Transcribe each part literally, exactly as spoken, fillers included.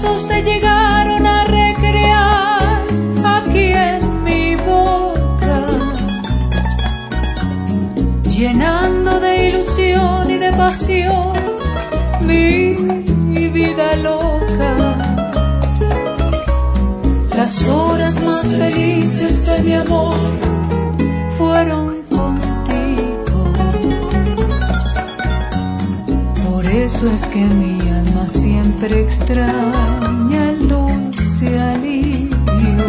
besos se llegaron a recrear aquí en mi boca, llenando de ilusión y de pasión mi vida loca. Las horas más felices de mi amor fueron contigo. Por eso es que mi alma siempre extraña el dulce alivio.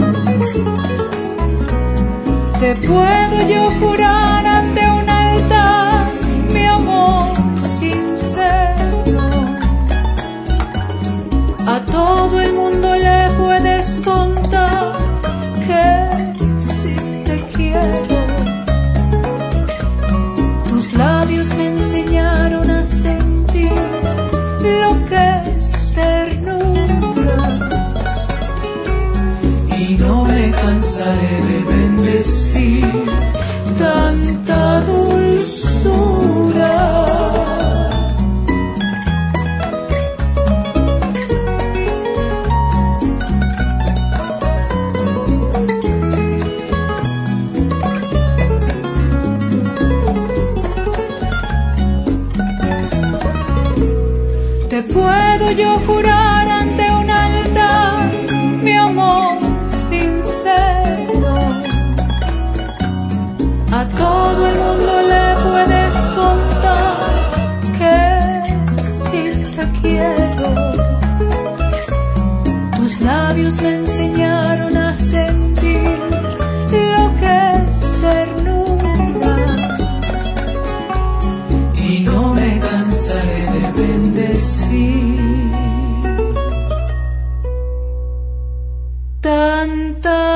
Te puedo yo jurar ante un altar mi amor sincero. A todo el mundo le puedes contar que sí te quiero. Tus labios me enseñaron a sentir lo que es ternura, y no me cansaré de bendecir tanta dulzura. Te puedo yo jurar ante un altar mi amor sincero. A todo el mundo le puedes contar que sí te quiero. Tus labios me enseñaron a sentir lo que es ternura, y no me cansaré de bendecir tanta